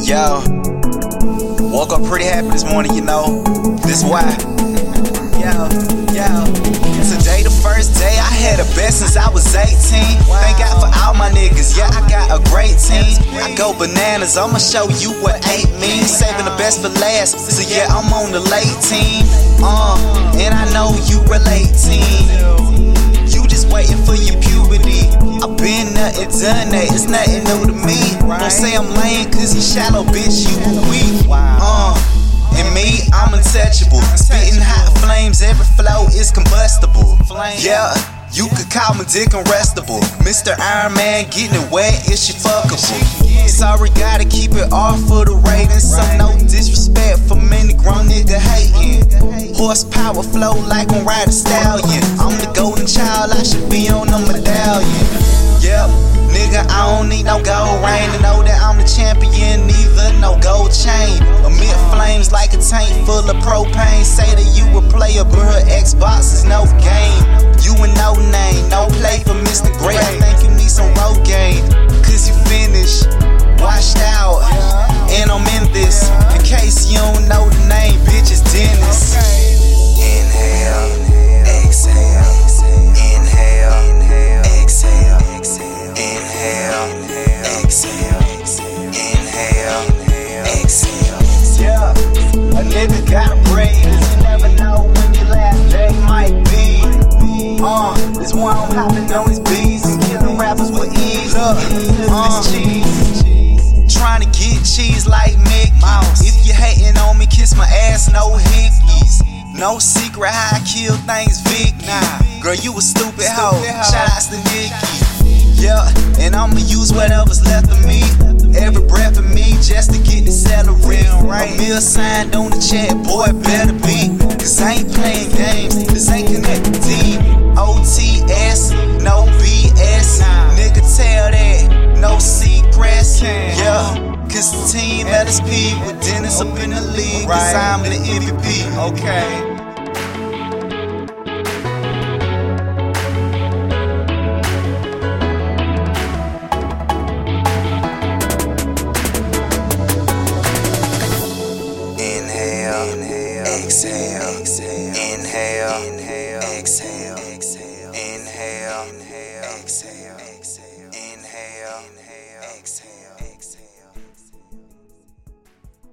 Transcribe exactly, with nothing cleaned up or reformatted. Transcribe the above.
Yo, woke up pretty happy this morning, you know. This why. Yo, yo. Today the first day I had a best since I was eighteen. Thank God for all my niggas, yeah, I got a great team. I go bananas, I'ma show you what eight means. Saving the best for last, so yeah, I'm on the late team. Uh, and I know you relate, team. You just waiting for your puberty. I been nothing done that, it's nothing new to me. Don't say I'm lame cause you shallow, bitch, you a weak. Uh, and me, I'm untouchable. Spitting hot flames, every flow is combustible. Yeah, you could call me Dick Unrestable. Mister Iron Man, getting it wet, is she fuckable? Sorry, gotta keep it off for the ratings. So no disrespect for many grown nigga hating. Horsepower flow like on Ride a Stallion. I'm the golden child, I should be on a medallion. Yep, nigga, I don't need no gold ring to know that I'm the champion, neither no gold chain. Emit flames like a tank full of propane. Say that you a player, but her Xbox is no game. You a no name, no play for Mister Great. I think you need some road game, cause you finished, washed out, and I'm in this. In case you don't know the name, bitch, it's Dennis. Inhale, exhale, inhale, exhale, inhale, exhale, inhale, exhale. Yeah, a nigga gotta breathe, you never know when your last day might be. Uh, this one I'm hopping on these beats and killing rappers with ease. Look, uh, cheese, trying to get cheese like Mickey Mouse. If you hating on me, kiss my ass, no hickeys. No secret how I kill things, Vic. Nah, girl, you a stupid hoe. Shout outs to Nikki. Yeah, and I'ma use whatever's left of me. Every breath of me just to get the salary. A meal signed on the chat, boy, better be. Cause I ain't playing games, this ain't connected deep. O T S, no B S. Nigga, tell that, no secrets. Yeah, cause the team let us be with Dennis up in the league. Cause I'm the M V P. Okay.